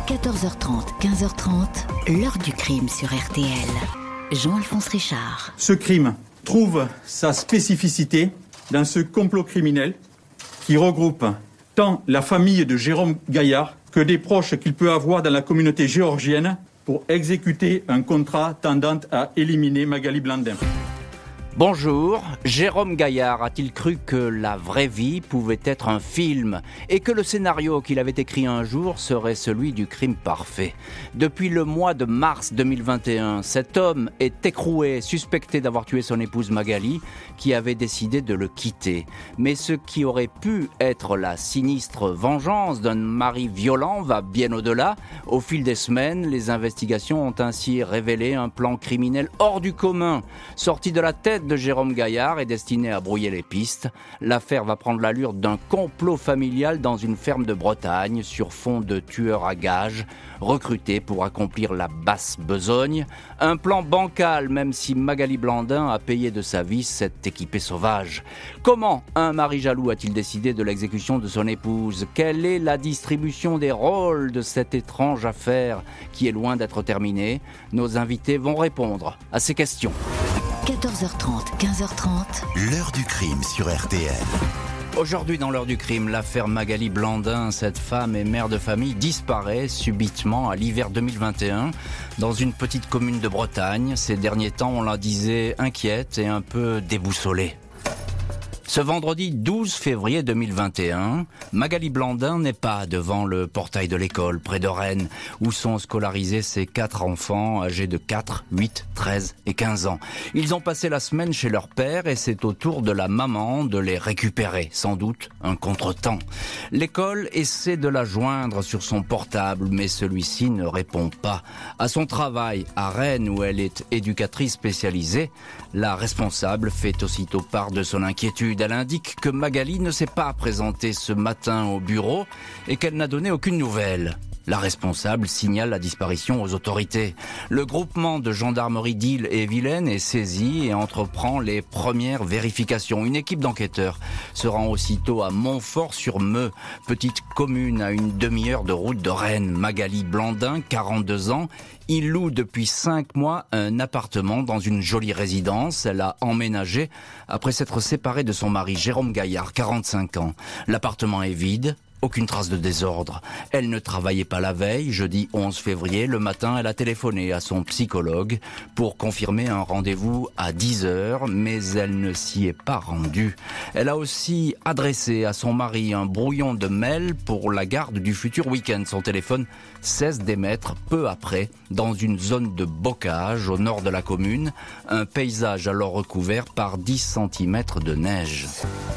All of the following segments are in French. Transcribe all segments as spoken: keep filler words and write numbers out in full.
quatorze heures trente, quinze heures trente, l'heure du crime sur R T L. Jean-Alphonse Richard. Ce crime trouve sa spécificité dans ce complot criminel qui regroupe tant la famille de Jérôme Gaillard que des proches qu'il peut avoir dans la communauté géorgienne pour exécuter un contrat tendant à éliminer Magali Blandin. Bonjour, Jérôme Gaillard a-t-il cru que la vraie vie pouvait être un film et que le scénario qu'il avait écrit un jour serait celui du crime parfait? Depuis le mois de mars deux mille vingt et un, cet homme est écroué, suspecté d'avoir tué son épouse Magali, qui avait décidé de le quitter. Mais ce qui aurait pu être la sinistre vengeance d'un mari violent va bien au-delà. Au fil des semaines, les investigations ont ainsi révélé un plan criminel hors du commun, sorti de la tête de Jérôme Gaillard est destiné à brouiller les pistes. L'affaire va prendre l'allure d'un complot familial dans une ferme de Bretagne sur fond de tueurs à gages recrutés pour accomplir la basse besogne. Un plan bancal, même si Magali Blandin a payé de sa vie cette équipée sauvage. Comment un mari jaloux a-t-il décidé de l'exécution de son épouse? Quelle est la distribution des rôles de cette étrange affaire qui est loin d'être terminée? Nos invités vont répondre à ces questions. quatorze heures trente, quinze heures trente. L'heure du crime sur R T L. Aujourd'hui dans l'heure du crime, l'affaire Magali Blandin, cette femme et mère de famille disparaît subitement à l'hiver deux mille vingt et un dans une petite commune de Bretagne. Ces derniers temps, on la disait inquiète et un peu déboussolée. Ce vendredi douze février deux mille vingt et un, Magali Blandin n'est pas devant le portail de l'école près de Rennes, où sont scolarisés ses quatre enfants âgés de quatre, huit, treize et quinze ans. Ils ont passé la semaine chez leur père et c'est au tour de la maman de les récupérer. Sans doute un contretemps. L'école essaie de la joindre sur son portable, mais celui-ci ne répond pas. À son travail à Rennes, où elle est éducatrice spécialisée, la responsable fait aussitôt part de son inquiétude. Elle indique que Magali ne s'est pas présentée ce matin au bureau et qu'elle n'a donné aucune nouvelle. La responsable signale la disparition aux autorités. Le groupement de gendarmerie d'Ille-et-Vilaine est saisi et entreprend les premières vérifications. Une équipe d'enquêteurs se rend aussitôt à Montfort-sur-Meux, petite commune à une demi-heure de route de Rennes. Magali Blandin, quarante-deux ans, il loue depuis cinq mois un appartement dans une jolie résidence. Elle a emménagé après s'être séparée de son mari Jérôme Gaillard, quarante-cinq ans. L'appartement est vide. Aucune trace de désordre. Elle ne travaillait pas la veille, jeudi onze février. Le matin, elle a téléphoné à son psychologue pour confirmer un rendez-vous à dix heures, mais elle ne s'y est pas rendue. Elle a aussi adressé à son mari un brouillon de mail pour la garde du futur week-end. Son téléphone cesse d'émettre peu après dans une zone de bocage au nord de la commune. Un paysage alors recouvert par dix centimètres de neige.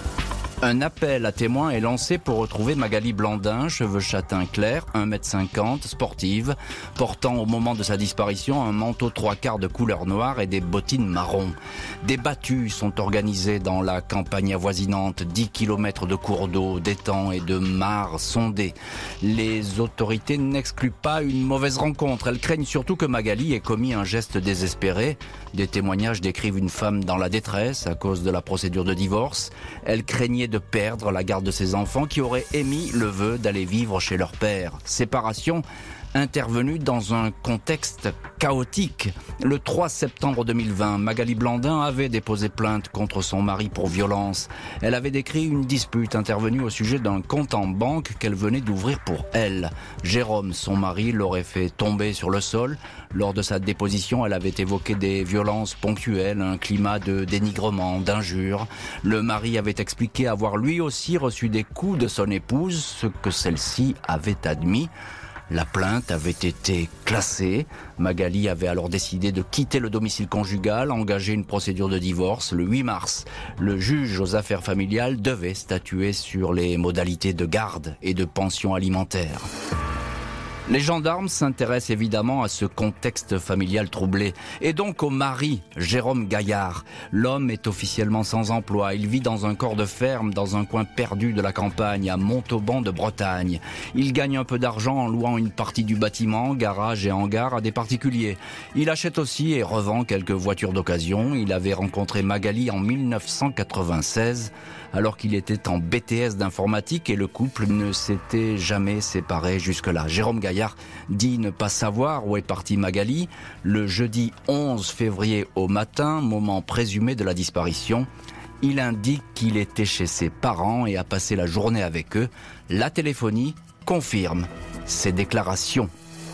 Un appel à témoins est lancé pour retrouver Magali Blandin, cheveux châtains clairs, un mètre cinquante, sportive, portant au moment de sa disparition un manteau trois quarts de couleur noire et des bottines marron. Des battues sont organisées dans la campagne avoisinante, dix kilomètres de cours d'eau, d'étangs et de mares sondés. Les autorités n'excluent pas une mauvaise rencontre. Elles craignent surtout que Magali ait commis un geste désespéré. Des témoignages décrivent une femme dans la détresse à cause de la procédure de divorce. Elle craignait de perdre la garde de ses enfants qui auraient émis le vœu d'aller vivre chez leur père. Séparation intervenue dans un contexte chaotique. Le trois septembre deux mille vingt, Magali Blandin avait déposé plainte contre son mari pour violence. Elle avait décrit une dispute intervenue au sujet d'un compte en banque qu'elle venait d'ouvrir pour elle. Jérôme, son mari, l'aurait fait tomber sur le sol. Lors de sa déposition, elle avait évoqué des violences ponctuelles, un climat de dénigrement, d'injures. Le mari avait expliqué avoir lui aussi reçu des coups de son épouse, ce que celle-ci avait admis. La plainte avait été classée. Magali avait alors décidé de quitter le domicile conjugal, engager une procédure de divorce. Le huit mars, le juge aux affaires familiales devait statuer sur les modalités de garde et de pension alimentaire. Les gendarmes s'intéressent évidemment à ce contexte familial troublé et donc au mari, Jérôme Gaillard. L'homme est officiellement sans emploi. Il vit dans un corps de ferme, dans un coin perdu de la campagne, à Montauban de Bretagne. Il gagne un peu d'argent en louant une partie du bâtiment, garage et hangar à des particuliers. Il achète aussi et revend quelques voitures d'occasion. Il avait rencontré Magali en mille neuf cent quatre-vingt-seize, alors qu'il était en B T S d'informatique et le couple ne s'était jamais séparé jusque-là. Jérôme Gaillard Gaillard dit ne pas savoir où est partie Magali. Le jeudi onze février au matin, moment présumé de la disparition, il indique qu'il était chez ses parents et a passé la journée avec eux. La téléphonie confirme ces déclarations.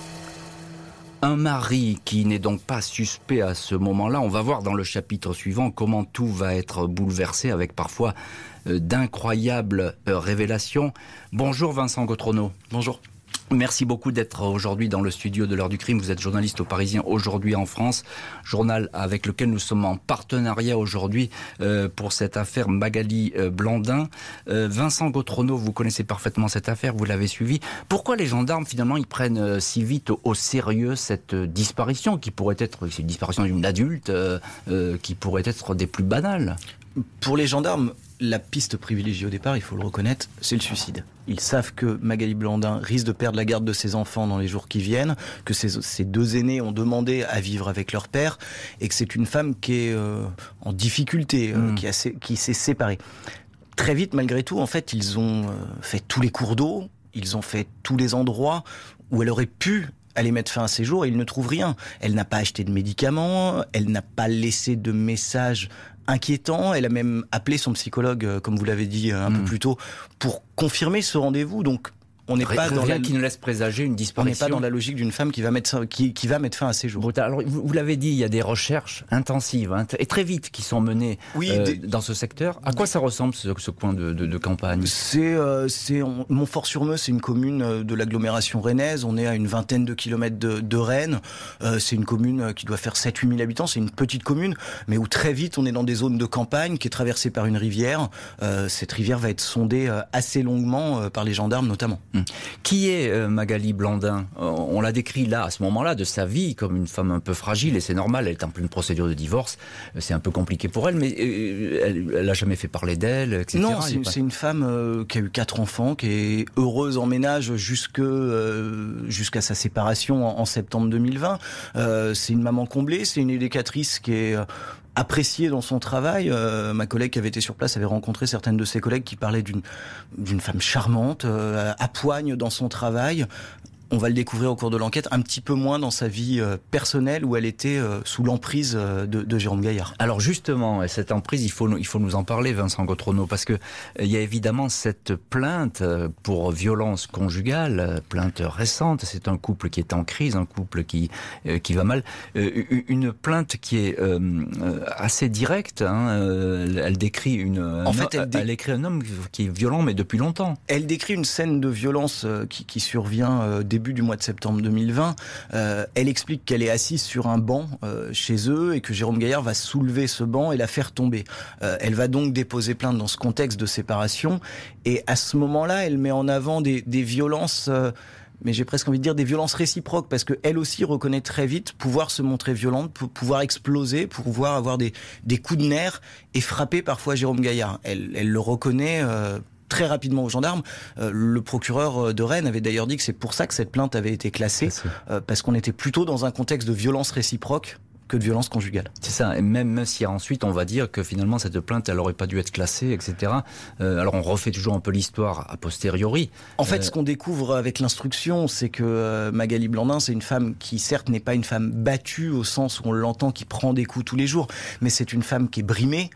Un mari qui n'est donc pas suspect à ce moment-là. On va voir dans le chapitre suivant comment tout va être bouleversé avec parfois euh, d'incroyables euh, révélations. Bonjour Vincent Gautrono. Bonjour. Merci beaucoup d'être aujourd'hui dans le studio de l'heure du crime. Vous êtes journaliste au Parisien aujourd'hui en France, journal avec lequel nous sommes en partenariat aujourd'hui euh, pour cette affaire Magali euh, Blandin. Euh, Vincent Gautrono, vous connaissez parfaitement cette affaire, vous l'avez suivie. Pourquoi les gendarmes finalement ils prennent euh, si vite au, au sérieux cette euh, disparition qui pourrait être, c'est une disparition d'une adulte euh, euh, qui pourrait être des plus banales? Pour les gendarmes, la piste privilégiée au départ, il faut le reconnaître, c'est le suicide. Ils savent que Magali Blandin risque de perdre la garde de ses enfants dans les jours qui viennent, que ses, ses deux aînés ont demandé à vivre avec leur père, et que c'est une femme qui est euh, en difficulté, euh, mmh. qui, a, qui s'est séparée. Très vite, malgré tout, en fait, ils ont euh, fait tous les cours d'eau, ils ont fait tous les endroits où elle aurait pu aller mettre fin à ses jours, et ils ne trouvent rien. Elle n'a pas acheté de médicaments, elle n'a pas laissé de messages inquiétant. Elle a même appelé son psychologue, comme vous l'avez dit un mmh. peu plus tôt, pour confirmer ce rendez-vous. Donc, on n'est pas dans la... qui nous laisse présager une disparition. On n'est pas dans la logique d'une femme qui va mettre qui, qui va mettre fin à ses jours. Bon, alors, vous, vous l'avez dit, il y a des recherches intensives hein, et très vite qui sont menées oui, euh, des... dans ce secteur. À quoi ça ressemble ce, ce coin de, de, de campagne? C'est, euh, c'est on, Montfort-sur-Meux, c'est une commune de l'agglomération rennaise. On est à une vingtaine de kilomètres de, de Rennes. Euh, c'est une commune qui doit faire sept à huit mille habitants. C'est une petite commune, mais où très vite on est dans des zones de campagne qui est traversée par une rivière. Euh, cette rivière va être sondée assez longuement par les gendarmes notamment. Qui est euh, Magali Blandin? On l'a décrit là, à ce moment-là, de sa vie, comme une femme un peu fragile, et c'est normal, elle est en pleine procédure de divorce, c'est un peu compliqué pour elle, mais euh, elle n'a jamais fait parler d'elle, et cetera. Non, c'est, pas... c'est une femme euh, qui a eu quatre enfants, qui est heureuse en ménage jusque, euh, jusqu'à sa séparation en, en septembre deux mille vingt. Euh, c'est une maman comblée, c'est une éducatrice qui est... Euh, appréciée dans son travail. Euh, ma collègue qui avait été sur place avait rencontré certaines de ses collègues qui parlaient d'une, d'une femme charmante, euh, à poigne dans son travail. On va le découvrir au cours de l'enquête, un petit peu moins dans sa vie euh, personnelle où elle était euh, sous l'emprise euh, de, de Jérôme Gaillard. Alors justement, cette emprise, il faut, il faut nous en parler, Vincent Gautrono, parce que euh, il y a évidemment cette plainte pour violence conjugale, plainte récente. C'est un couple qui est en crise, un couple qui euh, qui va mal. Euh, une plainte qui est euh, assez directe. Hein, euh, elle décrit une. En fait, elle, dé... elle écrit un homme qui est violent, mais depuis longtemps. Elle décrit une scène de violence euh, qui, qui survient euh, début du mois de septembre deux mille vingt. Euh, elle explique qu'elle est assise sur un banc euh, chez eux et que Jérôme Gaillard va soulever ce banc et la faire tomber. Euh, elle va donc déposer plainte dans ce contexte de séparation. Et à ce moment-là, elle met en avant des, des violences... Euh, mais j'ai presque envie de dire des violences réciproques, parce qu'elle aussi reconnaît très vite pouvoir se montrer violente, pouvoir exploser, pouvoir avoir des, des coups de nerfs et frapper parfois Jérôme Gaillard. Elle, elle le reconnaît euh, très rapidement aux gendarmes. Euh, le procureur de Rennes avait d'ailleurs dit que c'est pour ça que cette plainte avait été classée, euh, parce qu'on était plutôt dans un contexte de violence réciproque que de violence conjugale. C'est ça, et même, même si ensuite on va dire que finalement cette plainte elle aurait pas dû être classée, et cetera. Euh, alors on refait toujours un peu l'histoire a posteriori. En fait, euh... ce qu'on découvre avec l'instruction, c'est que euh, Magali Blandin, c'est une femme qui certes n'est pas une femme battue au sens où on l'entend, qui prend des coups tous les jours, mais c'est une femme qui est brimée,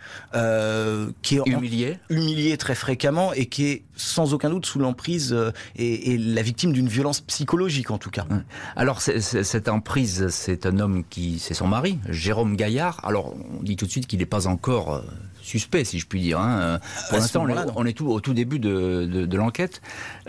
euh, qui est humiliée, en, humiliée très fréquemment et qui est sans aucun doute sous l'emprise euh, et, et la victime d'une violence psychologique en tout cas. Alors c'est, c'est, cette emprise, c'est un homme qui, c'est son mari, Jérôme Gaillard. Alors on dit tout de suite qu'il n'est pas encore euh, suspect, si je puis dire. Hein. Pour à l'instant, on est, on est tout, au tout début de, de, de l'enquête.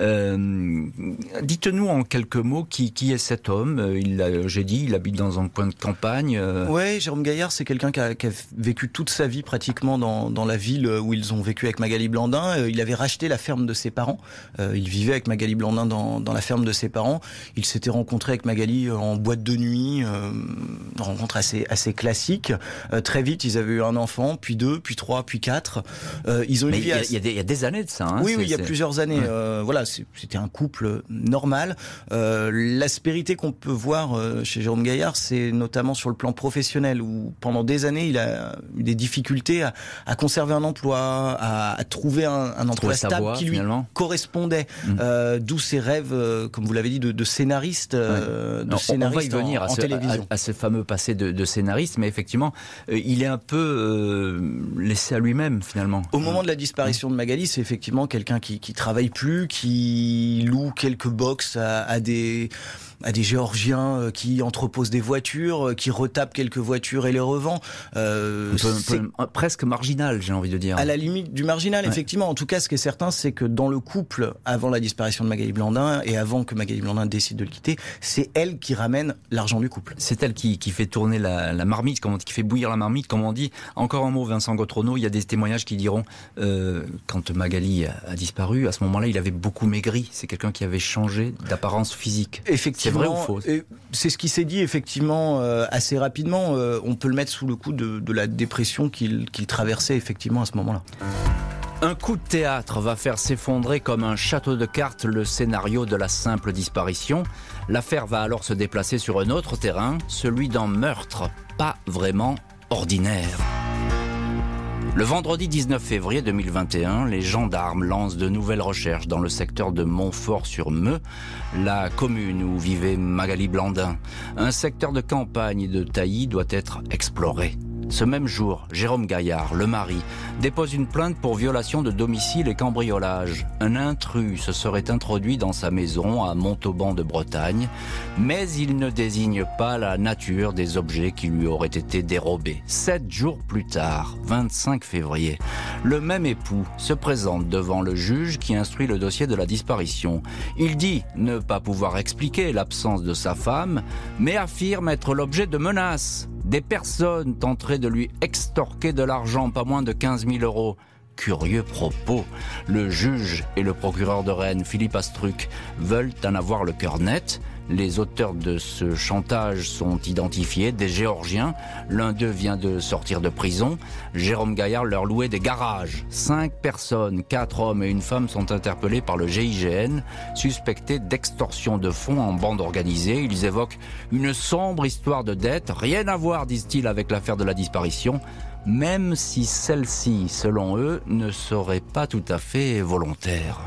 Euh, dites-nous en quelques mots qui, qui est cet homme. Il a, j'ai dit, il habite dans un coin de campagne. Euh... Oui, Jérôme Gaillard, c'est quelqu'un qui a, qui a vécu toute sa vie pratiquement dans, dans la ville où ils ont vécu avec Magali Blandin. Il avait racheté la ferme de ses parents. Euh, il vivait avec Magali Blandin dans, dans la ferme de ses parents. Il s'était rencontré avec Magali en boîte de nuit, euh, rencontre assez, assez classique. Euh, très vite, ils avaient eu un enfant, puis deux, puis trois, puis quatre. Euh, ils ont Mais une vie il y, a, assez... il, y a des, il y a des années de ça. Hein, oui, c'est, oui, il y a c'est... plusieurs années. Ouais. Euh, voilà, c'est, c'était un couple normal. Euh, l'aspérité qu'on peut voir euh, chez Jérôme Gaillard, c'est notamment sur le plan professionnel, où pendant des années, il a eu des difficultés à, à conserver un emploi, à, à trouver un, un emploi stable voie, qui lui finalement. correspondait. Mmh. Euh, d'où ses rêves, euh, comme vous l'avez dit, de, de scénariste, euh, ouais. de Alors, scénariste on va y venir en, à, en ce, télévision. À, à ce fameux passé de, de scénariste, mais effectivement, euh, il est un peu euh, laissé à lui-même, finalement. Au moment de la disparition de Magali, c'est effectivement quelqu'un qui, qui travaille plus, qui loue quelques box à, à des... à des Géorgiens qui entreposent des voitures, qui retapent quelques voitures et les revend. Euh, un peu, un peu, presque marginal, j'ai envie de dire. À la limite du marginal, ouais. Effectivement. En tout cas, ce qui est certain, c'est que dans le couple, avant la disparition de Magali Blandin et avant que Magali Blandin décide de le quitter, c'est elle qui ramène l'argent du couple. C'est elle qui, qui fait tourner la, la marmite, comme on, qui fait bouillir la marmite, comme on dit. Encore un mot, Vincent Gautrono, il y a des témoignages qui diront, euh, quand Magali a, a disparu, à ce moment-là, il avait beaucoup maigri. C'est quelqu'un qui avait changé d'apparence physique. Effectivement. C'est vrai ou faux ? C'est ce qui s'est dit effectivement euh, assez rapidement. Euh, on peut le mettre sous le coup de, de la dépression qu'il, qu'il traversait effectivement à ce moment-là. Un coup de théâtre va faire s'effondrer comme un château de cartes le scénario de la simple disparition. L'affaire va alors se déplacer sur un autre terrain, celui d'un meurtre pas vraiment ordinaire. Le vendredi dix-neuf février deux mille vingt et un, les gendarmes lancent de nouvelles recherches dans le secteur de Montfort-sur-Meux, la commune où vivait Magali Blandin. Un secteur de campagne de taillis doit être exploré. Ce même jour, Jérôme Gaillard, le mari, dépose une plainte pour violation de domicile et cambriolage. Un intrus se serait introduit dans sa maison à Montauban de Bretagne, mais il ne désigne pas la nature des objets qui lui auraient été dérobés. Sept jours plus tard, vingt-cinq février, le même époux se présente devant le juge qui instruit le dossier de la disparition. Il dit ne pas pouvoir expliquer l'absence de sa femme, mais affirme être l'objet de menaces. Des personnes tenteraient de lui extorquer de l'argent, pas moins de quinze mille euros. Curieux propos. Le juge et le procureur de Rennes, Philippe Astruc, veulent en avoir le cœur net. Les auteurs de ce chantage sont identifiés, des Géorgiens. L'un d'eux vient de sortir de prison. Jérôme Gaillard leur louait des garages. Cinq personnes, quatre hommes et une femme sont interpellés par le G I G N, suspectés d'extorsion de fonds en bande organisée. Ils évoquent une sombre histoire de dette. Rien à voir, disent-ils, avec l'affaire de la disparition, même si celle-ci, selon eux, ne serait pas tout à fait volontaire.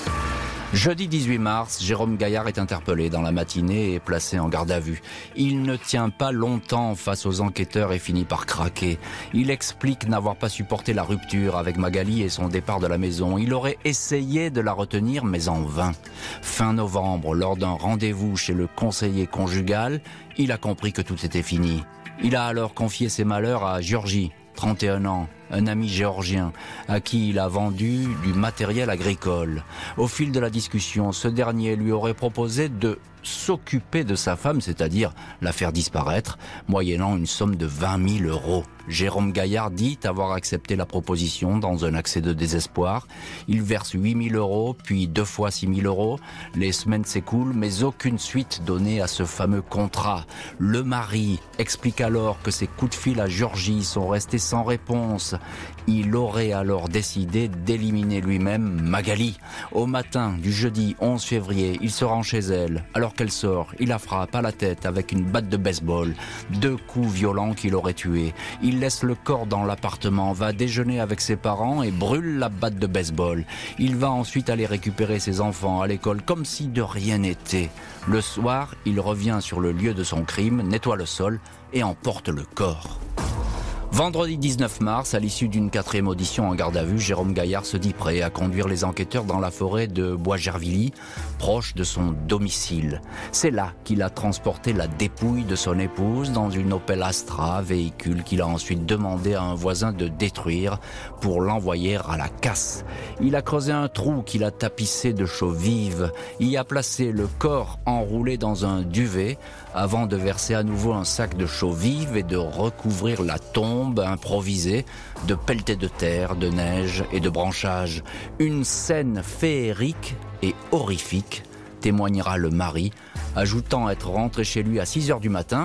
Jeudi dix-huit mars, Jérôme Gaillard est interpellé dans la matinée et placé en garde à vue. Il ne tient pas longtemps face aux enquêteurs et finit par craquer. Il explique n'avoir pas supporté la rupture avec Magali et son départ de la maison. Il aurait essayé de la retenir, mais en vain. Fin novembre, lors d'un rendez-vous chez le conseiller conjugal, il a compris que tout était fini. Il a alors confié ses malheurs à Georgi, trente et un ans, un ami géorgien, à qui il a vendu du matériel agricole. Au fil de la discussion, ce dernier lui aurait proposé de s'occuper de sa femme, c'est-à-dire la faire disparaître, moyennant une somme de vingt mille euros. Jérôme Gaillard dit avoir accepté la proposition dans un accès de désespoir. Il verse huit mille euros, puis deux fois six mille euros. Les semaines s'écoulent, mais aucune suite donnée à ce fameux contrat. Le mari explique alors que ses coups de fil à Georgie sont restés sans réponse. Il aurait alors décidé d'éliminer lui-même Magali. Au matin du jeudi onze février, il se rend chez elle. Alors qu'elle sort, il la frappe à la tête avec une batte de baseball. Deux coups violents qui l'auraient tué. Il laisse le corps dans l'appartement, va déjeuner avec ses parents et brûle la batte de baseball. Il va ensuite aller récupérer ses enfants à l'école comme si de rien n'était. Le soir, il revient sur le lieu de son crime, nettoie le sol et emporte le corps. Vendredi dix-neuf mars, à l'issue d'une quatrième audition en garde à vue, Jérôme Gaillard se dit prêt à conduire les enquêteurs dans la forêt de Bois-Gervilly, proche de son domicile. C'est là qu'il a transporté la dépouille de son épouse dans une Opel Astra, véhicule qu'il a ensuite demandé à un voisin de détruire pour l'envoyer à la casse. Il a creusé un trou qu'il a tapissé de chaux vives, y a placé le corps enroulé dans un duvet avant de verser à nouveau un sac de chaux vives et de recouvrir la tombe improvisée de pelletées de terre, de neige et de branchages. Une scène féerique et horrifique, témoignera le mari, ajoutant être rentré chez lui à six heures du matin,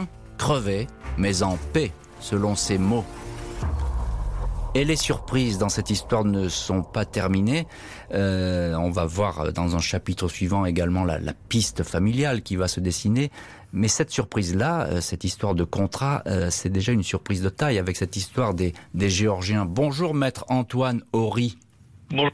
crever, mais en paix, selon ses mots. Et les surprises dans cette histoire ne sont pas terminées. Euh, on va voir dans un chapitre suivant également la, la piste familiale qui va se dessiner. Mais cette surprise-là, cette histoire de contrat, euh, c'est déjà une surprise de taille avec cette histoire des, des Géorgiens. Bonjour maître Antoine Horry. Bonjour.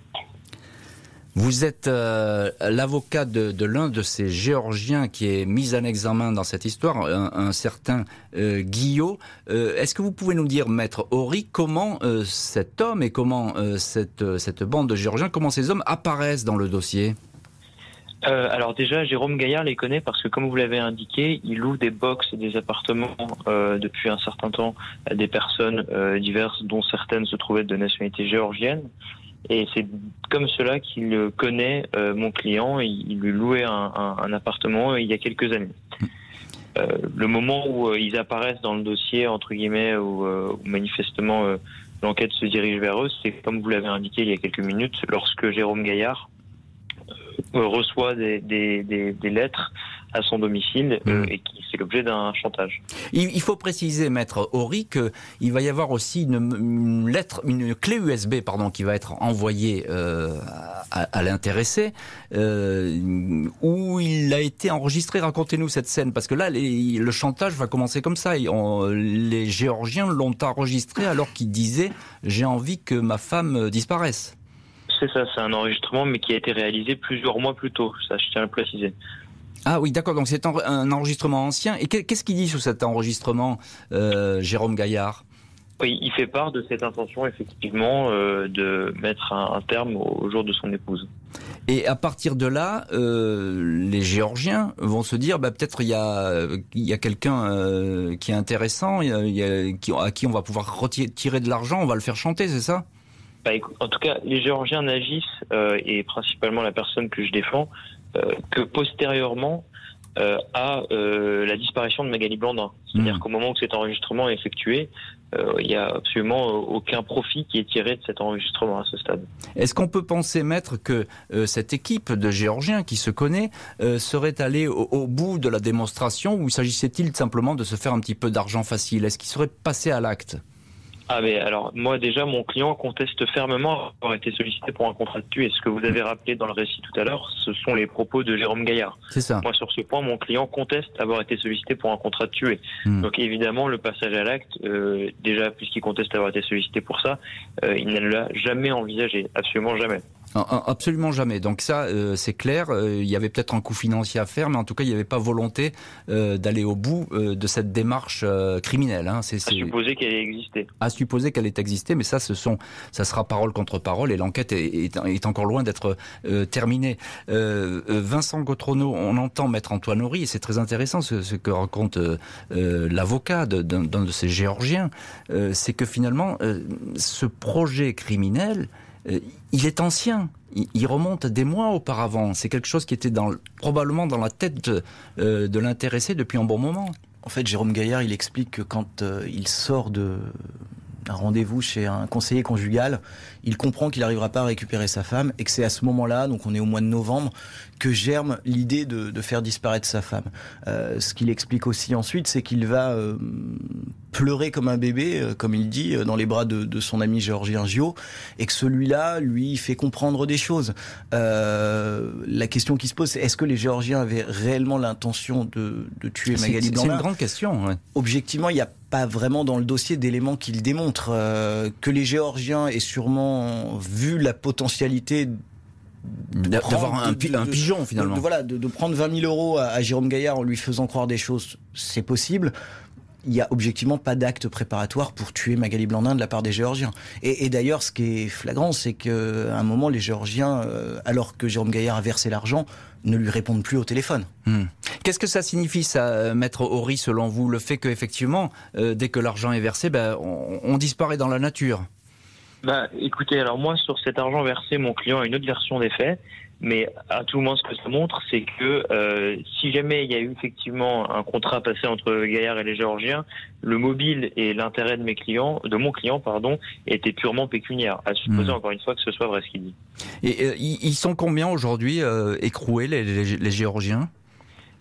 Vous êtes euh, l'avocat de, de l'un de ces Géorgiens qui est mis en examen dans cette histoire, un, un certain euh, Guillot. Euh, est-ce que vous pouvez nous dire, maître Horry, comment euh, cet homme et comment euh, cette, cette bande de Géorgiens, comment ces hommes apparaissent dans le dossier ? Euh, alors déjà, Jérôme Gaillard les connaît parce que, comme vous l'avez indiqué, il loue des box et des appartements euh, depuis un certain temps à des personnes euh, diverses, dont certaines se trouvaient de nationalité géorgienne. Et c'est comme cela qu'il connaît euh, mon client. Il, il lui louait un, un, un appartement il y a quelques années. Euh, le moment où euh, ils apparaissent dans le dossier, entre guillemets, où, euh, où manifestement euh, l'enquête se dirige vers eux, c'est comme vous l'avez indiqué il y a quelques minutes, lorsque Jérôme Gaillard euh, reçoit des, des, des, des lettres à son domicile euh, et qui fait l'objet d'un chantage. Il, il faut préciser, maître Horry, qu'il va y avoir aussi une, une lettre, une clé U S B, pardon, qui va être envoyée euh, à, à l'intéressé, euh, où il a été enregistré. Racontez-nous cette scène, parce que là, les, le chantage va commencer comme ça. On, les Géorgiens l'ont enregistré alors qu'il disait « j'ai envie que ma femme disparaisse ». C'est ça, c'est un enregistrement, mais qui a été réalisé plusieurs mois plus tôt, ça je tiens à le préciser. Ah oui, d'accord, donc c'est un enregistrement ancien. Et qu'est-ce qu'il dit sous cet enregistrement, euh, Jérôme Gaillard ? Oui, il fait part de cette intention, effectivement, euh, de mettre un, un terme au, au jour de son épouse. Et à partir de là, euh, les Géorgiens vont se dire, bah, peut-être il y a, il y a quelqu'un euh, qui est intéressant, il y a, il y a, qui, à qui on va pouvoir retirer de l'argent, on va le faire chanter, c'est ça ? Bah, en tout cas, les Géorgiens n'agissent, euh, et principalement la personne que je défends, Euh, que postérieurement euh, à euh, la disparition de Magali Blandin. C'est-à-dire mmh. qu'au moment où cet enregistrement est effectué, euh, il n'y a absolument aucun profit qui est tiré de cet enregistrement à ce stade. Est-ce qu'on peut penser, maître, que euh, cette équipe de Géorgiens qui se connaît euh, serait allée au, au bout de la démonstration, ou s'agissait-il simplement de se faire un petit peu d'argent facile ? Est-ce qu'il serait passé à l'acte ? Ah mais alors, moi déjà, mon client conteste fermement avoir été sollicité pour un contrat de tuer. Ce que vous avez rappelé dans le récit tout à l'heure, ce sont les propos de Jérôme Gaillard. C'est ça. Moi, sur ce point, mon client conteste avoir été sollicité pour un contrat de tuer. Mmh. Donc évidemment, le passage à l'acte, euh, déjà, puisqu'il conteste avoir été sollicité pour ça, euh, il ne l'a jamais envisagé, absolument jamais. Absolument jamais. Donc ça, euh, c'est clair. Euh, il y avait peut-être un coût financier à faire, mais en tout cas, il n'y avait pas volonté euh, d'aller au bout euh, de cette démarche euh, criminelle. Hein. C'est, c'est... À supposer qu'elle ait existé. À supposer qu'elle ait existé, mais ça, ce sont, ça sera parole contre parole, et l'enquête est, est, est encore loin d'être euh, terminée. Euh, Vincent Gautrono, on entend maître Antoine Horry, et c'est très intéressant ce, ce que raconte euh, l'avocat de, d'un, d'un de ces Géorgiens, euh, c'est que finalement, euh, ce projet criminel, euh, il est ancien. Il remonte des mois auparavant. C'est quelque chose qui était dans, probablement dans la tête de, euh, de l'intéressé depuis un bon moment. En fait, Jérôme Gaillard, il explique que quand euh, il sort de un rendez-vous chez un conseiller conjugal, il comprend qu'il n'arrivera pas à récupérer sa femme et que c'est à ce moment-là, donc on est au mois de novembre, que germe l'idée de, de faire disparaître sa femme. Euh, ce qu'il explique aussi ensuite, c'est qu'il va euh, pleurer comme un bébé, euh, comme il dit, euh, dans les bras de, de son ami géorgien Gio, et que celui-là, lui, fait comprendre des choses. Euh, la question qui se pose, c'est est-ce que les Géorgiens avaient réellement l'intention de, de tuer Magali Blandin ? C'est une grande question. Ouais. Objectivement, il n'y a pas vraiment dans le dossier d'éléments qui le démontrent. Euh, que les Géorgiens aient sûrement vu la potentialité d'avoir un, de, un pigeon finalement. De, de, voilà, de, de prendre vingt mille euros à, à Jérôme Gaillard en lui faisant croire des choses, c'est possible. Il n'y a objectivement pas d'acte préparatoire pour tuer Magali Blandin de la part des Géorgiens. Et, et d'ailleurs, ce qui est flagrant, c'est qu'à un moment, les Géorgiens, euh, alors que Jérôme Gaillard a versé l'argent, ne lui répondent plus au téléphone. Mmh. Qu'est-ce que ça signifie, ça, maître Horry, selon vous, le fait qu'effectivement, euh, dès que l'argent est versé, ben, on, on disparaît dans la nature ? Bah, écoutez, alors moi, sur cet argent versé, mon client a une autre version des faits. Mais à tout le moins, ce que ça montre, c'est que euh, si jamais il y a eu effectivement un contrat passé entre Gaillard et les Géorgiens, le mobile et l'intérêt de mes clients, de mon client, pardon, était purement pécuniaire. À supposer mmh. encore une fois que ce soit vrai ce qu'il dit. Et euh, ils sont combien aujourd'hui euh, écroués les, les, les Géorgiens ?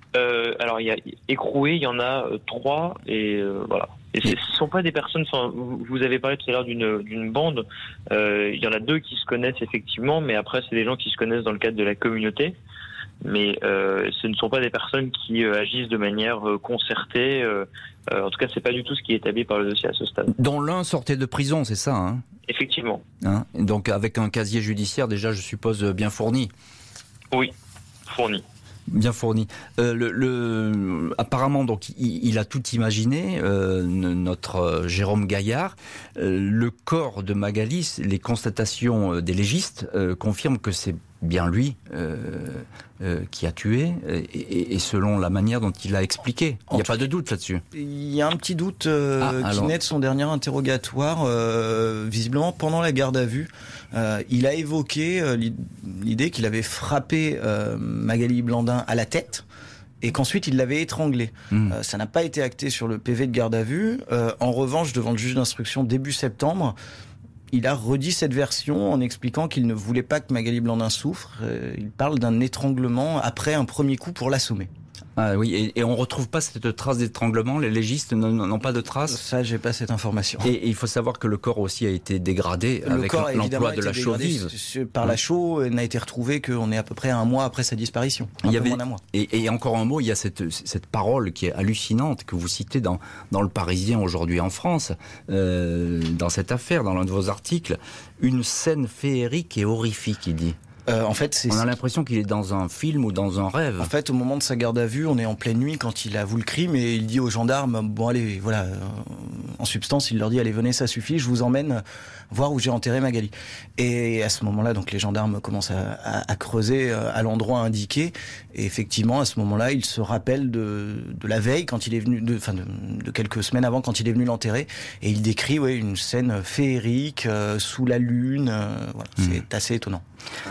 euh, Alors, il y a écroué, il y en a euh, trois, et euh, voilà. Et ce ne sont pas des personnes, enfin, vous avez parlé tout à l'heure d'une, d'une bande, euh, il y en a deux qui se connaissent effectivement, mais après c'est des gens qui se connaissent dans le cadre de la communauté, mais euh, ce ne sont pas des personnes qui euh, agissent de manière euh, concertée, euh, euh, en tout cas c'est pas du tout ce qui est établi par le dossier à ce stade. Dont l'un sortait de prison, c'est ça, hein? Effectivement. Hein, donc avec un casier judiciaire déjà, je suppose, bien fourni. Oui, fourni. Bien fourni. Euh, le, le, apparemment, donc, il, il a tout imaginé, euh, notre euh, Jérôme Gaillard. Euh, le corps de Magali, les constatations des légistes euh, confirment que c'est bien lui euh, euh, qui a tué, et, et selon la manière dont il a expliqué. Il n'y a pas de doute là-dessus. Il y a un petit doute euh, ah, qui alors... naît de son dernier interrogatoire, euh, visiblement pendant la garde à vue. Euh, il a évoqué euh, l'idée qu'il avait frappé euh, Magali Blandin à la tête et qu'ensuite il l'avait étranglée. Mmh. Euh, ça n'a pas été acté sur le P V de garde à vue. Euh, en revanche, devant le juge d'instruction début septembre, il a redit cette version en expliquant qu'il ne voulait pas que Magali Blandin souffre. Euh, il parle d'un étranglement après un premier coup pour l'assommer. Ah oui, et, et on retrouve pas cette trace d'étranglement. Les légistes n'ont pas de trace. Ça, j'ai pas cette information. Et, et il faut savoir que le corps aussi a été dégradé le avec corps l'emploi de la chaux vive. Par la chaux, n'a été retrouvé qu'on est à peu près un mois après sa disparition. Un il y peu avait, moins d'un mois. Et, et encore un mot, il y a cette, cette parole qui est hallucinante que vous citez dans, dans Le Parisien aujourd'hui en France, euh, dans cette affaire, dans l'un de vos articles, une scène féerique et horrifique, il dit. Euh, en fait, c'est... On a l'impression qu'il est dans un film ou dans un rêve. En fait, au moment de sa garde à vue, on est en pleine nuit quand il avoue le crime et il dit aux gendarmes, bon allez, voilà, euh, en substance, il leur dit, allez, venez, ça suffit, je vous emmène voir où j'ai enterré Magali. Et à ce moment-là, donc les gendarmes commencent à, à, à creuser à l'endroit indiqué. Et effectivement, à ce moment-là, il se rappelle de, de la veille, quand il est venu, de, enfin, de, de quelques semaines avant, quand il est venu l'enterrer. Et il décrit, ouais, une scène féerique, euh, sous la lune. Euh, voilà, mmh. C'est assez étonnant.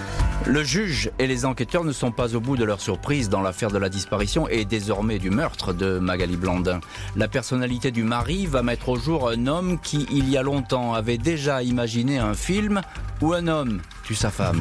Le juge et les enquêteurs ne sont pas au bout de leur surprise dans l'affaire de la disparition et désormais du meurtre de Magali Blandin. La personnalité du mari va mettre au jour un homme qui, il y a longtemps, avait déjà imaginé un film où un homme tue sa femme.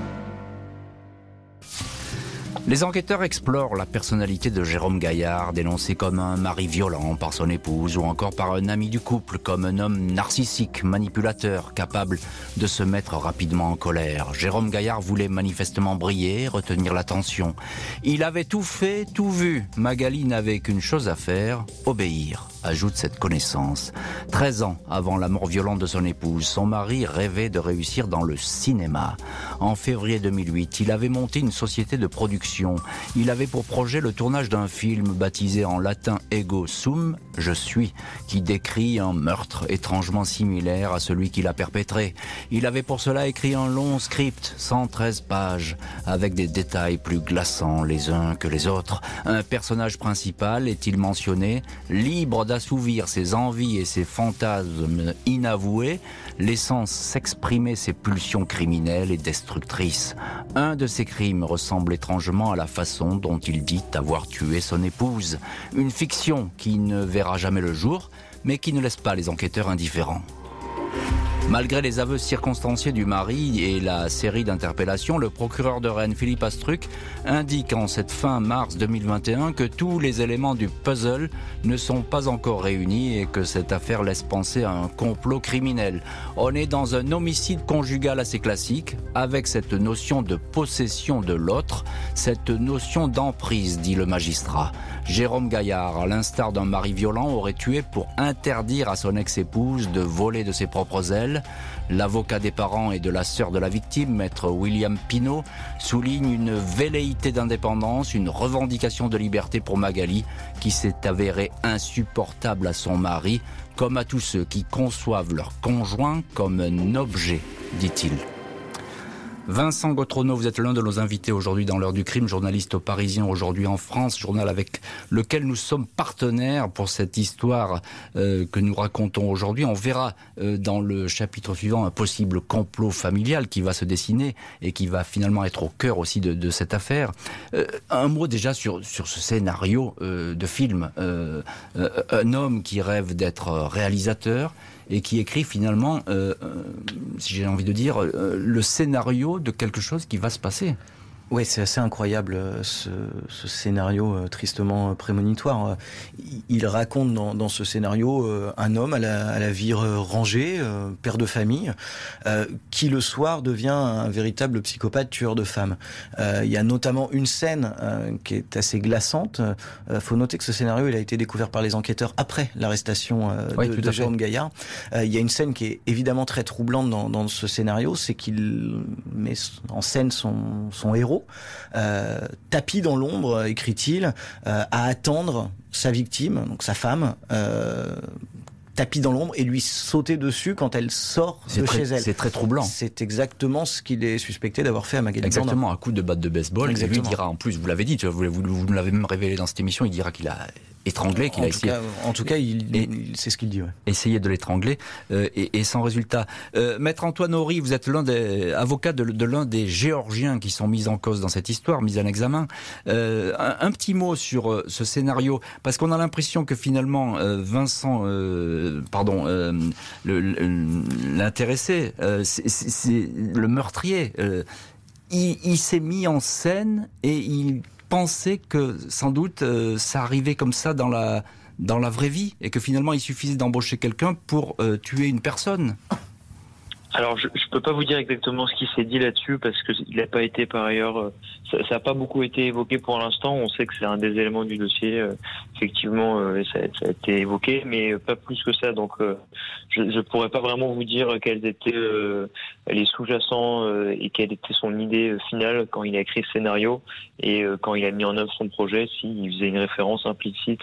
Les enquêteurs explorent la personnalité de Jérôme Gaillard, dénoncé comme un mari violent par son épouse ou encore par un ami du couple, comme un homme narcissique, manipulateur, capable de se mettre rapidement en colère. Jérôme Gaillard voulait manifestement briller, retenir l'attention. Il avait tout fait, tout vu. Magali n'avait qu'une chose à faire, obéir, ajoute cette connaissance. treize ans avant la mort violente de son épouse, son mari rêvait de réussir dans le cinéma. En février deux mille huit, il avait monté une société de production. Il avait pour projet le tournage d'un film baptisé en latin Ego Sum, Je suis, qui décrit un meurtre étrangement similaire à celui qu'il a perpétré. Il avait pour cela écrit un long script, cent treize pages, avec des détails plus glaçants les uns que les autres. Un personnage principal, est-il mentionné, libre d'assouvir ses envies et ses fantasmes inavoués, laissant s'exprimer ses pulsions criminelles et destructrices. Un de ces crimes ressemble étrangement à la façon dont il dit avoir tué son épouse. Une fiction qui ne verra jamais le jour, mais qui ne laisse pas les enquêteurs indifférents. Malgré les aveux circonstanciés du mari et la série d'interpellations, le procureur de Rennes, Philippe Astruc, indique en cette fin mars deux mille vingt et un que tous les éléments du puzzle ne sont pas encore réunis et que cette affaire laisse penser à un complot criminel. On est dans un homicide conjugal assez classique, avec cette notion de possession de l'autre, cette notion d'emprise, dit le magistrat. Jérôme Gaillard, à l'instar d'un mari violent, aurait tué pour interdire à son ex-épouse de voler de ses propres ailes. L'avocat des parents et de la sœur de la victime, maître William Pinault, souligne une velléité d'indépendance, une revendication de liberté pour Magali, qui s'est avérée insupportable à son mari, comme à tous ceux qui conçoivent leur conjoint comme un objet, dit-il. Vincent Gautrono, vous êtes l'un de nos invités aujourd'hui dans l'heure du crime, journaliste au Parisien aujourd'hui en France, journal avec lequel nous sommes partenaires pour cette histoire euh, que nous racontons aujourd'hui. On verra euh, dans le chapitre suivant un possible complot familial qui va se dessiner et qui va finalement être au cœur aussi de, de cette affaire. Euh, un mot déjà sur, sur ce scénario euh, de film. Euh, euh, un homme qui rêve d'être réalisateur et qui écrit finalement, euh, euh, si j'ai envie de dire, euh, le scénario de quelque chose qui va se passer. Ouais, c'est assez incroyable ce, ce scénario euh, tristement prémonitoire. Il, il raconte dans, dans ce scénario euh, un homme à la, à la vie rangée, euh, père de famille, euh, qui le soir devient un véritable psychopathe tueur de femmes. Euh, il y a notamment une scène euh, qui est assez glaçante. Il euh, faut noter que ce scénario il a été découvert par les enquêteurs après l'arrestation euh, oui, de, de Jérôme Gaillard. Euh, il y a une scène qui est évidemment très troublante dans, dans ce scénario, c'est qu'il met en scène son, son héros, Euh, tapis dans l'ombre, écrit-il, euh, à attendre sa victime, donc sa femme, euh, tapis dans l'ombre et lui sauter dessus quand elle sort c'est de très, chez elle. C'est très troublant. C'est exactement ce qu'il est suspecté d'avoir fait à Magali Blandin. Exactement, à coup de batte de baseball. Exactement. Et lui dira, en plus, vous l'avez dit, vous, vous, vous me l'avez même révélé dans cette émission, il dira qu'il a étranglé, qu'il en a tout essayé. Cas, en tout cas, il, et, il, c'est ce qu'il dit. Ouais. Essayer de l'étrangler euh, et, et sans résultat. Euh, Maître Antoine Horry, vous êtes l'un des avocats de, de l'un des Géorgiens qui sont mis en cause dans cette histoire, mis en examen. Euh, un, un petit mot sur euh, ce scénario, parce qu'on a l'impression que finalement euh, Vincent, euh, pardon, euh, le, le, l'intéressé, euh, c'est, c'est, c'est le meurtrier. Euh, il, il s'est mis en scène et il pensait que sans doute euh, ça arrivait comme ça dans la dans la vraie vie et que finalement il suffisait d'embaucher quelqu'un pour euh, tuer une personne. Alors, je ne peux pas vous dire exactement ce qui s'est dit là-dessus parce que il n'a pas été par ailleurs, euh, ça n'a pas beaucoup été évoqué pour l'instant. On sait que c'est un des éléments du dossier, euh, effectivement, euh, ça, ça a été évoqué, mais pas plus que ça. Donc, euh, je ne pourrais pas vraiment vous dire quels étaient euh, les sous-jacents euh, et quelle était son idée finale quand il a écrit ce scénario et euh, quand il a mis en œuvre son projet, s'il faisait une référence implicite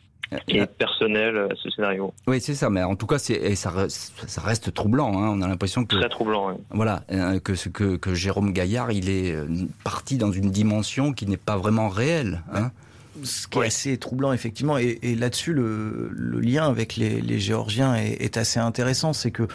et personnel à ce scénario. Oui, c'est ça, mais en tout cas, c'est, et ça, ça reste troublant. Hein. On a l'impression que très troublant. Oui. Voilà, que, que que Jérôme Gaillard, il est parti dans une dimension qui n'est pas vraiment réelle. Hein. Ce qui est assez troublant, effectivement, et, et là-dessus, le, le lien avec les, les Géorgiens est, est assez intéressant. C'est que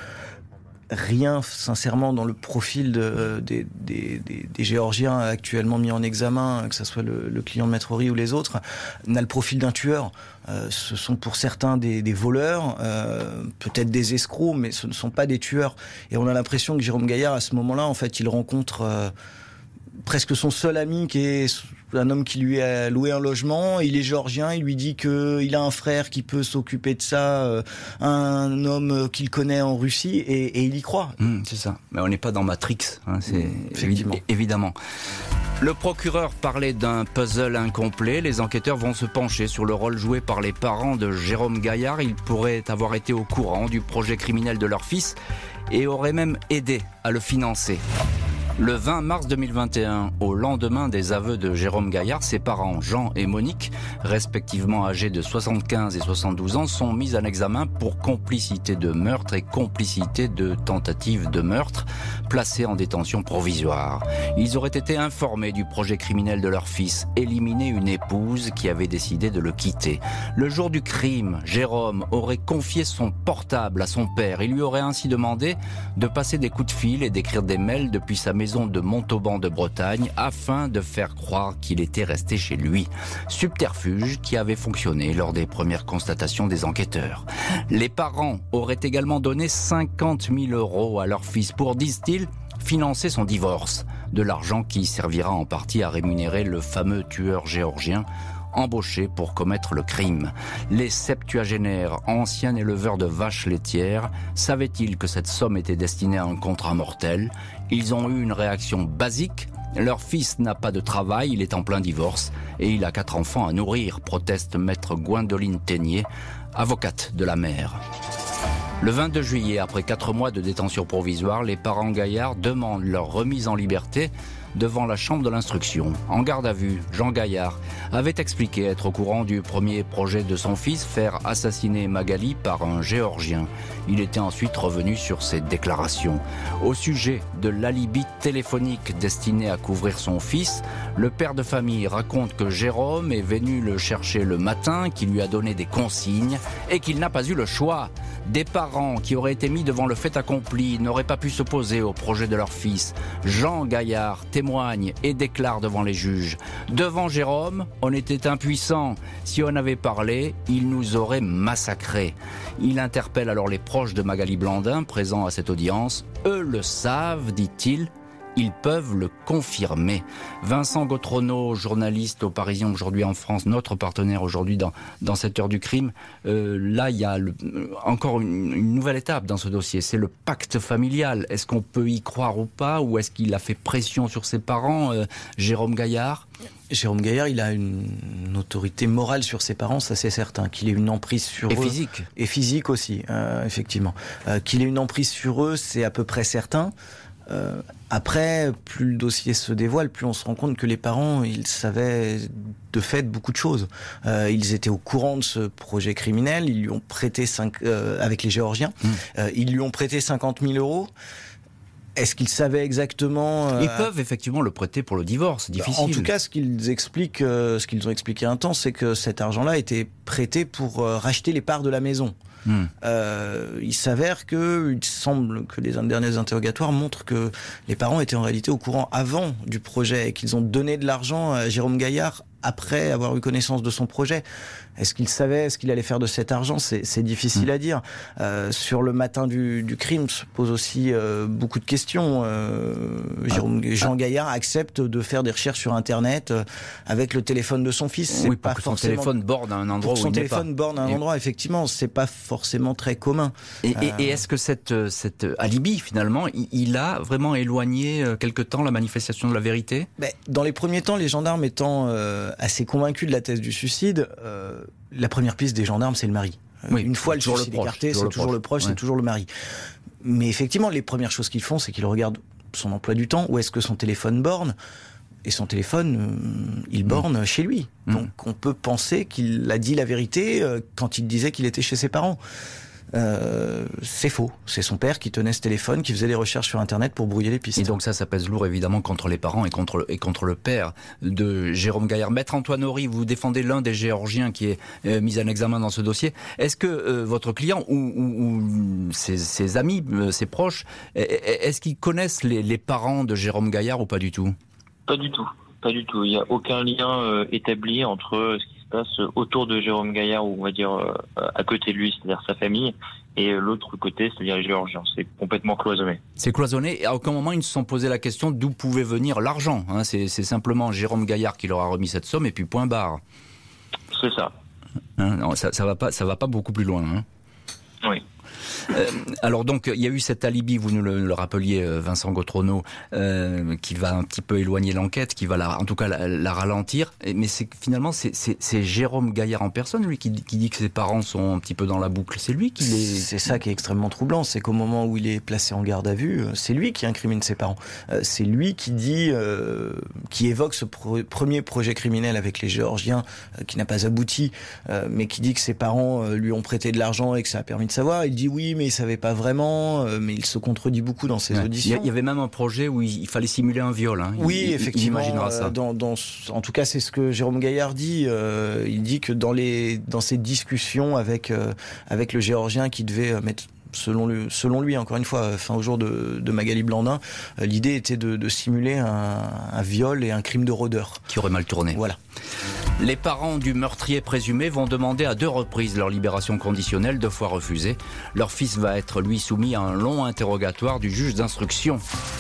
rien, sincèrement, dans le profil de, des, des, des, des Géorgiens actuellement mis en examen, que ce soit le, le client de Maître Horry ou les autres, n'a le profil d'un tueur. Euh, ce sont pour certains des, des voleurs, euh, peut-être des escrocs, mais ce ne sont pas des tueurs. Et on a l'impression que Jérôme Gaillard, à ce moment-là, en fait, il rencontre euh, presque son seul ami, qui est un homme qui lui a loué un logement. Il est géorgien, il lui dit qu'il a un frère qui peut s'occuper de ça, euh, un homme qu'il connaît en Russie, et, et il y croit. Mmh, c'est ça. Mais on n'est pas dans Matrix, hein, c'est effectivement. Évi- évidemment. Le procureur parlait d'un puzzle incomplet. Les enquêteurs vont se pencher sur le rôle joué par les parents de Jérôme Gaillard. Ils pourraient avoir été au courant du projet criminel de leur fils et auraient même aidé à le financer. Le vingt mars deux mille vingt et un, au lendemain des aveux de Jérôme Gaillard, ses parents Jean et Monique, respectivement âgés de soixante-quinze et soixante-douze ans, sont mis en examen pour complicité de meurtre et complicité de tentative de meurtre, placés en détention provisoire. Ils auraient été informés du projet criminel de leur fils, éliminer une épouse qui avait décidé de le quitter. Le jour du crime, Jérôme aurait confié son portable à son père. Il lui aurait ainsi demandé de passer des coups de fil et d'écrire des mails depuis sa maison de Montauban de Bretagne afin de faire croire qu'il était resté chez lui. Subterfuge qui avait fonctionné lors des premières constatations des enquêteurs. Les parents auraient également donné cinquante mille euros à leur fils pour, disent-ils, financer son divorce. De l'argent qui servira en partie à rémunérer le fameux tueur géorgien embauché pour commettre le crime. Les septuagénaires, anciens éleveurs de vaches laitières, savaient-ils que cette somme était destinée à un contrat mortel ? Ils ont eu une réaction basique. Leur fils n'a pas de travail, il est en plein divorce et il a quatre enfants à nourrir, proteste maître Gwendoline Ténier, avocate de la mère. Le vingt-deux juillet, après quatre mois de détention provisoire, les parents Gaillard demandent leur remise en liberté devant la chambre de l'instruction. En garde à vue, Jean Gaillard avait expliqué être au courant du premier projet de son fils, faire assassiner Magali par un Géorgien. Il était ensuite revenu sur ses déclarations. Au sujet de l'alibi téléphonique destiné à couvrir son fils, le père de famille raconte que Jérôme est venu le chercher le matin, qu'il lui a donné des consignes et qu'il n'a pas eu le choix. Des parents qui auraient été mis devant le fait accompli n'auraient pas pu s'opposer au projet de leur fils. Jean Gaillard témoigne et déclare devant les juges. Devant Jérôme, on était impuissant. Si on avait parlé, il nous aurait massacrés. Il interpelle alors les proches de Magali Blandin, présents à cette audience. Eux le savent, dit-il. ils peuvent le confirmer. Vincent Gautrono, journaliste au Parisien aujourd'hui en France, notre partenaire aujourd'hui dans, dans cette heure du crime. Euh, là, il y a le, encore une, une nouvelle étape dans ce dossier, c'est le pacte familial. Est-ce qu'on peut y croire ou pas, ou est-ce qu'il a fait pression sur ses parents, euh, Jérôme Gaillard ? Jérôme Gaillard, il a une autorité morale sur ses parents, ça c'est certain. Qu'il ait une emprise sur et eux. Et physique. Et physique aussi, euh, effectivement. Euh, qu'il ait une emprise sur eux, c'est à peu près certain. Euh, après, plus le dossier se dévoile, plus on se rend compte que les parents, ils savaient de fait beaucoup de choses. Euh, ils étaient au courant de ce projet criminel, ils lui ont prêté cinq, euh, avec les Géorgiens, mmh. euh, ils lui ont prêté cinquante mille euros. Est-ce qu'ils savaient exactement euh, Ils peuvent effectivement le prêter pour le divorce, c'est difficile. En tout cas, ce qu'ils expliquent, euh, ce qu'ils ont expliqué un temps, c'est que cet argent-là était prêté pour euh, racheter les parts de la maison. Mmh. Euh, il s'avère que, il semble que les derniers interrogatoires montrent que les parents étaient en réalité au courant avant du projet et qu'ils ont donné de l'argent à Jérôme Gaillard après avoir eu connaissance de son projet. Est-ce qu'il savait ce qu'il allait faire de cet argent ? C'est, c'est difficile mmh. à dire. Euh, sur le matin du, du crime se pose aussi euh, beaucoup de questions. Euh, Jérôme, ah. Jean Gaillard accepte de faire des recherches sur Internet euh, avec le téléphone de son fils. C'est oui, pas pour que forcément... son téléphone borde à un endroit où il n'est pas. Son téléphone borde à un et... endroit, effectivement, c'est pas forcément très commun. Et, euh... et, et est-ce que cette, cette alibi, finalement, il, il a vraiment éloigné euh, quelque temps la manifestation de la vérité ? Ben, dans les premiers temps, les gendarmes étant euh, assez convaincus de la thèse du suicide, euh, la première piste des gendarmes, c'est le mari. Oui, Une fois le suicide écarté, c'est toujours le proche, c'est toujours le mari. Mais effectivement, les premières choses qu'ils font, c'est qu'ils regardent son emploi du temps, où est-ce que son téléphone borne, et son téléphone, euh, il borne mmh. chez lui. Mmh. Donc on peut penser qu'il a dit la vérité euh, quand il disait qu'il était chez ses parents. Euh, c'est faux. C'est son père qui tenait ce téléphone, qui faisait des recherches sur Internet pour brouiller les pistes. Et donc ça, ça pèse lourd évidemment contre les parents et contre le, et contre le père de Jérôme Gaillard. Maître Antoine Horry, vous défendez l'un des Géorgiens qui est euh, mis en examen dans ce dossier. Est-ce que euh, votre client ou, ou, ou ses, ses amis, euh, ses proches, est-ce qu'ils connaissent les, les parents de Jérôme Gaillard ou pas du tout ? Pas du tout. Pas du tout. Il n'y a aucun lien euh, établi entre ce qui se passe autour de Jérôme Gaillard, ou on va dire euh, à côté de lui, c'est-à-dire sa famille, et l'autre côté, c'est-à-dire les Géorgiens. C'est complètement cloisonné. C'est cloisonné. Et à aucun moment, ils se sont posé la question d'où pouvait venir l'argent. Hein. C'est, c'est simplement Jérôme Gaillard qui leur a remis cette somme, et puis point barre. C'est ça. Hein, non, ça, ça va pas, ça va pas beaucoup plus loin. Hein. Oui. Euh, alors donc il y a eu cet alibi, vous nous le, le rappeliez, Vincent Gautrono, euh, qui va un petit peu éloigner l'enquête, qui va la, en tout cas la, la ralentir. Mais c'est finalement c'est, c'est, c'est Jérôme Gaillard en personne, lui, qui, qui dit que ses parents sont un petit peu dans la boucle. C'est lui qui les... C'est ça qui est extrêmement troublant, c'est qu'au moment où il est placé en garde à vue, c'est lui qui incrimine ses parents. C'est lui qui dit, euh, qui évoque ce pro- premier projet criminel avec les Géorgiens, euh, qui n'a pas abouti, euh, mais qui dit que ses parents euh, lui ont prêté de l'argent et que ça a permis de savoir. Il dit oui, mais il savait pas vraiment, euh, mais il se contredit beaucoup dans ses ouais. auditions. Il y avait même un projet où il fallait simuler un viol. Hein. Oui, il, effectivement. Il imaginera ça. Euh, dans, dans, en tout cas, c'est ce que Jérôme Gaillard dit. Euh, il dit que dans les dans ses discussions avec euh, avec le Géorgien qui devait euh, mettre Selon lui, selon lui, encore une fois, fin au jour de, de Magali Blandin, euh, l'idée était de, de simuler un, un viol et un crime de rôdeur. Qui aurait mal tourné. Voilà. Les parents du meurtrier présumé vont demander à deux reprises leur libération conditionnelle, deux fois refusée. Leur fils va être, lui, soumis à un long interrogatoire du juge d'instruction.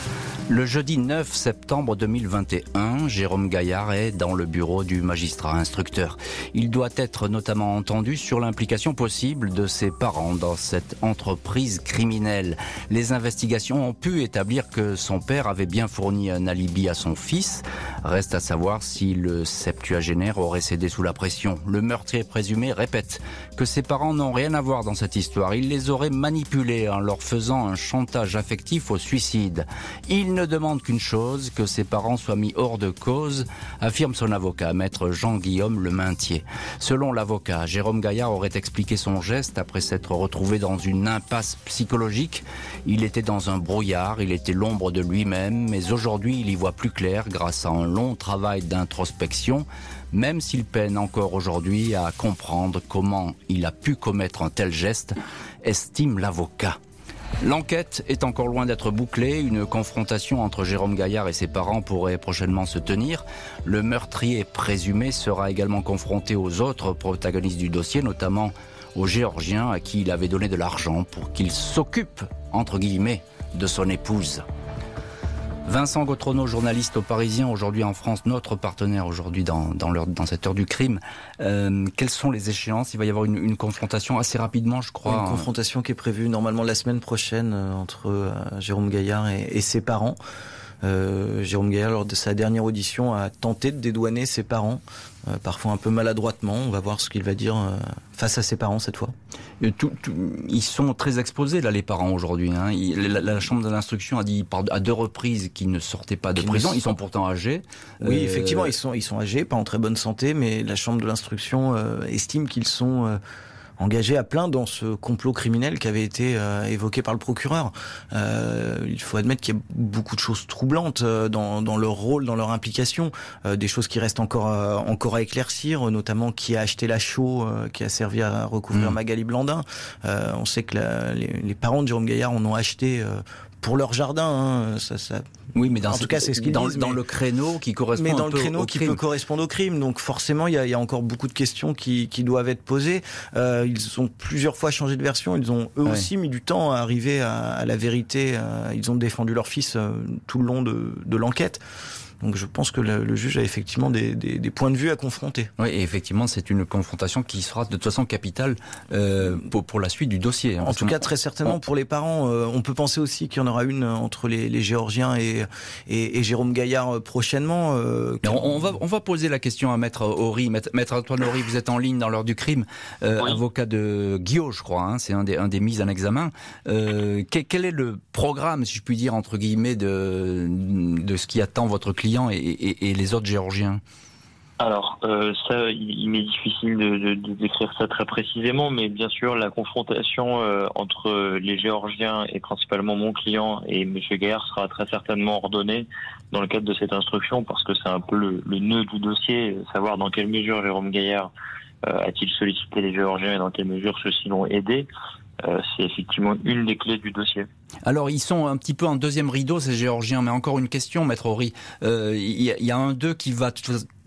Le jeudi neuf septembre deux mille vingt et un, Jérôme Gaillard est dans le bureau du magistrat instructeur. Il doit être notamment entendu sur l'implication possible de ses parents dans cette entreprise criminelle. Les investigations ont pu établir que son père avait bien fourni un alibi à son fils. Reste à savoir si le septuagénaire aurait cédé sous la pression. Le meurtrier présumé répète que ses parents n'ont rien à voir dans cette histoire. Il les aurait manipulés en leur faisant un chantage affectif au suicide. Il ne demande qu'une chose, que ses parents soient mis hors de cause, affirme son avocat, maître Jean-Guillaume Lemaintier. Selon l'avocat, Jérôme Gaillard aurait expliqué son geste après s'être retrouvé dans une impasse psychologique. Il était dans un brouillard, il était l'ombre de lui-même, mais aujourd'hui il y voit plus clair grâce à un long travail d'introspection, même s'il peine encore aujourd'hui à comprendre comment il a pu commettre un tel geste, estime l'avocat. L'enquête est encore loin d'être bouclée. Une confrontation entre Jérôme Gaillard et ses parents pourrait prochainement se tenir. Le meurtrier présumé sera également confronté aux autres protagonistes du dossier, notamment aux Géorgiens à qui il avait donné de l'argent pour qu'il s'occupe, entre guillemets, de son épouse. Vincent Gautrono, journaliste au Parisien, aujourd'hui en France, notre partenaire aujourd'hui dans, dans, leur, dans cette heure du crime. Euh, quelles sont les échéances ? Il va y avoir une, une confrontation assez rapidement, je crois. Une confrontation qui est prévue normalement la semaine prochaine euh, entre euh, Jérôme Gaillard et, et ses parents. Euh, Jérôme Gaillard, lors de sa dernière audition, a tenté de dédouaner ses parents, euh, parfois un peu maladroitement. On va voir ce qu'il va dire euh, face à ses parents cette fois. Et tout, tout, ils sont très exposés là, les parents aujourd'hui. Hein. Il, la, la chambre de l'instruction a dit par, à deux reprises qu'ils ne sortaient pas de prison. Ils sont pourtant âgés. Oui, euh... effectivement, ils sont, ils sont âgés, pas en très bonne santé, mais la chambre de l'instruction euh, estime qu'ils sont euh, engagés à plein dans ce complot criminel qui avait été euh, évoqué par le procureur. Euh, il faut admettre qu'il y a beaucoup de choses troublantes euh, dans, dans leur rôle, dans leur implication, euh, des choses qui restent encore, euh, encore à éclaircir, notamment qui a acheté la chaux euh, qui a servi à recouvrir mmh. Magali Blandin. Euh, on sait que la, les, les parents de Jérôme Gaillard en ont acheté euh, pour leur jardin. Hein, ça, ça... Oui, mais dans en ce, tout cas, c'est ce qu'ils dans, disent. Dans mais, le créneau qui correspond mais dans un le peu créneau au qui crime. peut correspondre au crime. Donc forcément, il y a, il y a encore beaucoup de questions qui, qui doivent être posées. Euh, ils ont plusieurs fois changé de version. Ils ont eux ouais. aussi mis du temps à arriver à, à la vérité. Euh, ils ont défendu leur fils euh, tout le long de, de l'enquête. Donc je pense que le, le juge a effectivement des, des, des points de vue à confronter. Oui, et effectivement, c'est une confrontation qui sera de toute façon capitale euh, pour, pour la suite du dossier. En tout cas, très certainement on... pour les parents. Euh, on peut penser aussi qu'il y en aura une entre les, les Géorgiens et, et, et Jérôme Gaillard prochainement. Euh, on, on, va, on va poser la question à Maître Horry. Maître, Maître Antoine Horry, vous êtes en ligne dans l'heure du crime, euh, oui. avocat de Guillaume, je crois. Hein, c'est un des, un des mises en examen. Euh, quel, quel est le programme, si je puis dire, entre guillemets, de, de ce qui attend votre client et, et, et les autres Géorgiens? Alors, euh, ça, il, il m'est difficile de, de, de décrire ça très précisément, mais bien sûr, la confrontation euh, entre les Géorgiens et principalement mon client et M. Gaillard sera très certainement ordonnée dans le cadre de cette instruction, parce que c'est un peu le, le nœud du dossier, savoir dans quelle mesure Jérôme Gaillard euh, a-t-il sollicité les Géorgiens et dans quelle mesure ceux-ci l'ont aidé. Euh, c'est effectivement une des clés du dossier. Alors, ils sont un petit peu en deuxième rideau, ces Géorgiens, mais encore une question, Maître Horry. Euh, il y, y a un d'eux qui va...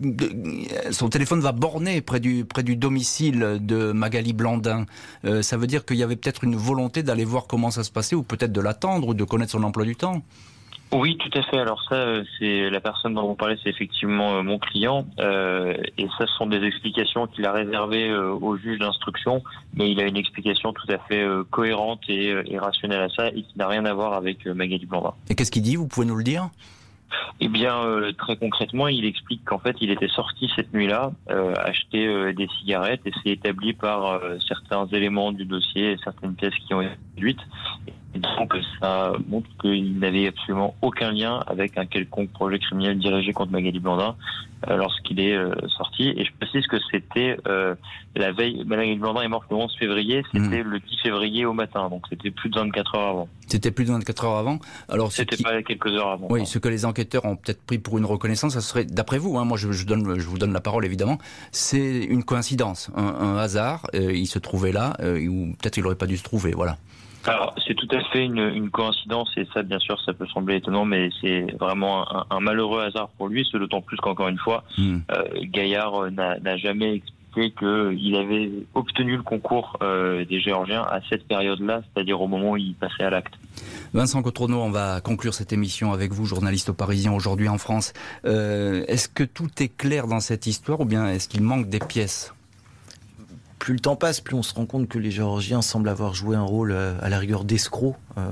Son téléphone va borner près du, près du domicile de Magali Blandin. Euh, ça veut dire qu'il y avait peut-être une volonté d'aller voir comment ça se passait, ou peut-être de l'attendre, ou de connaître son emploi du temps? Oui, tout à fait. Alors ça, c'est la personne dont vous parlez, c'est effectivement mon client, euh, et ça, ce sont des explications qu'il a réservées euh, au juge d'instruction, mais il a une explication tout à fait euh, cohérente et, euh, et rationnelle à ça, et qui n'a rien à voir avec euh, Magali Blandin. Et qu'est-ce qu'il dit? Vous pouvez nous le dire? Eh bien, euh, très concrètement, il explique qu'en fait, il était sorti cette nuit-là, euh, acheter euh, des cigarettes, et c'est établi par euh, certains éléments du dossier et certaines pièces qui ont été réduites. Et donc, ça montre qu'il n'avait absolument aucun lien avec un quelconque projet criminel dirigé contre Magali Blandin euh, lorsqu'il est euh, sorti. Et je précise que c'était euh, la veille, Magali Blandin est morte le onze février, c'était mmh. le dix février au matin, donc c'était plus de vingt-quatre heures avant. C'était plus de vingt-quatre heures avant. Alors, c'était qui... pas quelques heures avant. Oui, non. Ce que les enquêteurs ont peut-être pris pour une reconnaissance, ça serait, d'après vous, hein, moi je, je, donne, je vous donne la parole évidemment, c'est une coïncidence, un, un hasard, euh, il se trouvait là, euh, ou peut-être il n'aurait pas dû se trouver, voilà. Alors, c'est tout à fait une, une coïncidence, et ça, bien sûr, ça peut sembler étonnant, mais c'est vraiment un, un malheureux hasard pour lui, ce d'autant plus qu'encore une fois, mmh. euh, Gaillard n'a, n'a jamais expliqué qu'il avait obtenu le concours euh, des Géorgiens à cette période-là, c'est-à-dire au moment où il passait à l'acte. Vincent Gautrono, on va conclure cette émission avec vous, journaliste au Parisien aujourd'hui en France. Euh, est-ce que tout est clair dans cette histoire, ou bien est-ce qu'il manque des pièces ? Plus le temps passe, plus on se rend compte que les Géorgiens semblent avoir joué un rôle à la rigueur d'escrocs. Euh,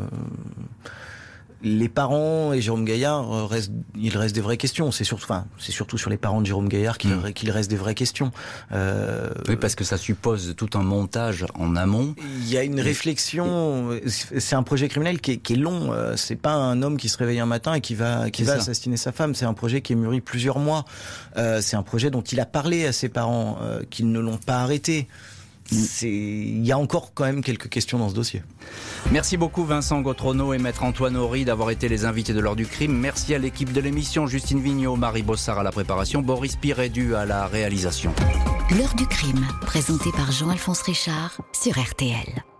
les parents et Jérôme Gaillard, restent, il reste des vraies questions. C'est surtout, enfin, c'est surtout sur les parents de Jérôme Gaillard qu'il, mmh. qu'il reste des vraies questions. Euh, oui, parce que ça suppose tout un montage en amont. Il y a une réflexion. C'est un projet criminel qui est, qui est long. C'est pas un homme qui se réveille un matin et qui va, qui va assassiner sa femme. C'est un projet qui est mûri plusieurs mois. Euh, c'est un projet dont il a parlé à ses parents, euh, qu'ils ne l'ont pas arrêté. C'est... Il y a encore quand même quelques questions dans ce dossier. Merci beaucoup Vincent Gautrono et Maître Antoine Horry d'avoir été les invités de l'heure du crime. Merci à l'équipe de l'émission, Justine Vignot, Marie Bossard à la préparation, Boris Pirédu à la réalisation. L'heure du crime, présentée par Jean-Alphonse Richard sur R T L.